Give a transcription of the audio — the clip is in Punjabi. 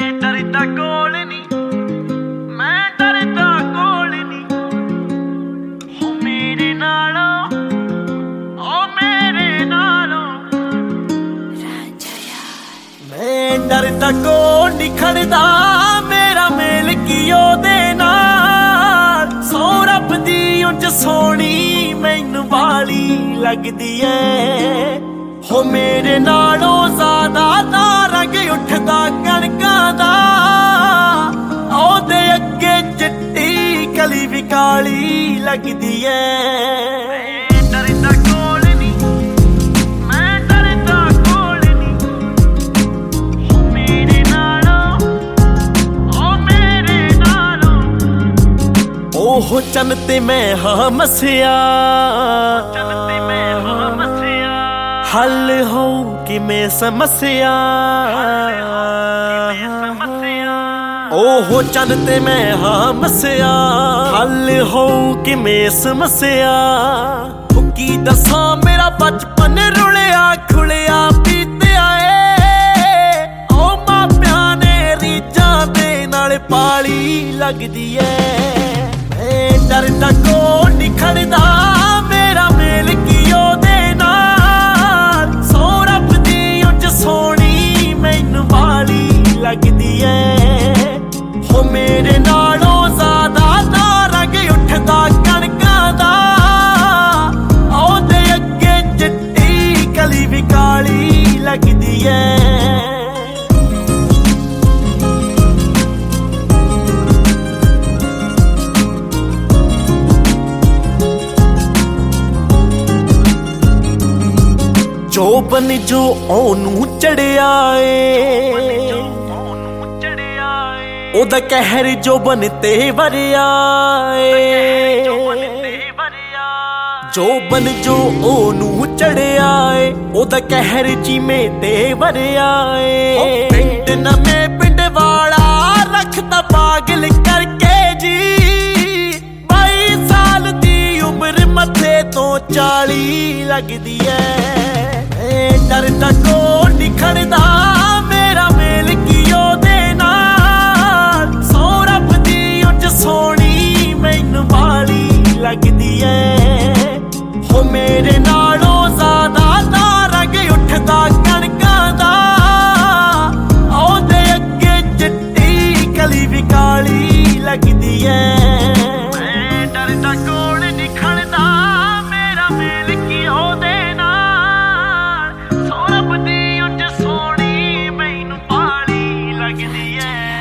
ਡਰਦਾ ਕੋਲ ਨੀ, ਮੈਂ ਡਰਦਾ ਕੋਲ ਨੀ। ਹੋ ਮੇਰੇ ਨਾਲੋਂ, ਓ ਮੇਰੇ ਨਾਲੋਂ ਮੈਂ ਡਰਦਾ ਕੋਲ ਨੀ ਖੜਦਾ। ਮੇਰਾ ਮੇਲ ਕੀ ਉਹਦੇ ਨਾਲ, ਸੌ ਰੱਬ ਦੀ ਉਂਝ ਸੋਹਣੀ ਮੈਨੂੰ ਵਾਲੀ ਲੱਗਦੀ ਐ। ਹੋ ਮੇਰੇ ਨਾਲੋਂ ਜ਼ਿਆਦਾ ਤਾਂ ਰੰਗ ਉੱਠਦਾ ਕਣਕਾਂ ਦਾ, ਉਹਦੇ ਅੱਗੇ ਚਿੱਟੀ ਕਲੀ ਵੀ ਕਾਲੀ ਲੱਗਦੀ ਐ। ਡਰਦਾ ਕੋਲ ਨੀ, ਮੈਂ ਡਰਦਾ ਕੋਲ ਨੀ। ਹੋ ਮੇਰੇ ਨਾਲੋਂ, ਓ ਮੇਰੇ ਨਾਲੋਂ ਉਹ ਚੰਨ ਤੇ ਮੈਂ ਹਾਂ ਮਸਿਆ, ਚੰਨ ਤੇ ਮੈਂ ਹਾਂ ਮਸਿਆ। ਹੱਲ ਹੋਊ ਕਿਵੇਂ ਸਮੱਸਿਆ, ਉਹ ਚੰਨ ਤੇ ਮੈਂ ਹਾਂ ਮਸਿਆ। ਹੱਲ ਹੋਊ ਕਿਵੇਂ ਸਮੱਸਿਆ। ਕੀ ਦੱਸਾਂ ਮੇਰਾ ਬਚਪਨ ਰੁਲਿਆ ਖੁਲਿਆ ਬੀਤਿਆ ਏ। ਉਹ ਮਾਪਿਆਂ ਨੇ ਰੀਝਾਂ ਦੇ ਨਾਲ ਪਾਲੀ ਲੱਗਦੀ ਐ। ਮੈਂ ਡਰਦਾ ਕੋਲ ਨੀ ਖੜਦਾ। ਮੇਰਾ ਮੇਲ ਕੀ ਉਹਦੇ ਨਾਲ, ਸੌ ਰੱਬ ਦੀ ਉਂਝ ਸੋਹਣੀ ਮੈਨੂੰ ਵਾਲੀ ਲੱਗਦੀ ਐ। ਹੋ ਮੇਰੇ ਨਾਲੋਂ ਜ਼ਿਆਦਾ ਤਾਂ ਰੰਗ ਉੱਠਦਾ ਕਣਕਾਂ ਦਾ, ਉਹਦੇ ਅੱਗੇ ਚਿੱਟੀ ਕਲੀ ਵੀ ਕਾਲੀ ਲੱਗਦੀ ਐ। ਜੋਬਨ ਜੋ ਉਹਨੂੰ ਚੜਿਆ ਏ, ਉਹਦਾ ਕਹਿਰ ਜੋਬਨ ਤੇ ਵਰਿਆ ਏ। ਜੋਬਨ ਜੋ ਉਹਨੂੰ ਚੜਿਆ ਏ, ਉਹਦਾ ਕਹਿਰ ਜਿਵੇਂ ਤੇ ਵਰਿਆ ਏ। ਪਿੰਡ ਨਵੇਂ ਪਿੰਡ ਵਾਲਾ ਰੱਖਦਾ ਪਾਗਲ ਕਰਕੇ ਜੀ, 22 ਸਾਲ ਦੀ ਉਮਰ ਮੱਥੇ ਤੋਂ 40 ਲੱਗਦੀ ਐ। ਡਰਦਾ ਕੋਲ ਨੀ ਖੜਦਾ। ਮੇਰਾ ਮੇਲ ਕੀ ਉਹਦੇ ਨਾਲ, ਸੌ ਰੱਬ ਦੀ ਉਂਝ ਸੋਹਣੀ ਮੈਨੂੰ ਵਾਲੀ ਲੱਗਦੀ ਐ। ਹੋ ਮੇਰੇ ਨਾਲੋਂ ਜ਼ਿਆਦਾ ਤਾਂ ਰੰਗ ਉੱਠਦਾ ਕਣਕਾਂ ਦਾ, ਉਹਦੇ ਅੱਗੇ ਚਿੱਟੀ ਕਲੀ ਵੀ ਕਾਲੀ ਲੱਗਦੀ ਐ। ਮੈਂ ਡਰਦਾ ਕੋਲ ਨੀ ਖੜਦਾ। ਮੇਰਾ ਮੇਲ ਕੀ ਉਹਦੇ ਨਾਲ, ਸੌ ਰੱਬ ਦੀ ਉਂਝ ਸੋਹਣੀ ਮੈਨੂੰ ਵਾਲੀ ਲੱਗਦੀ ਐ।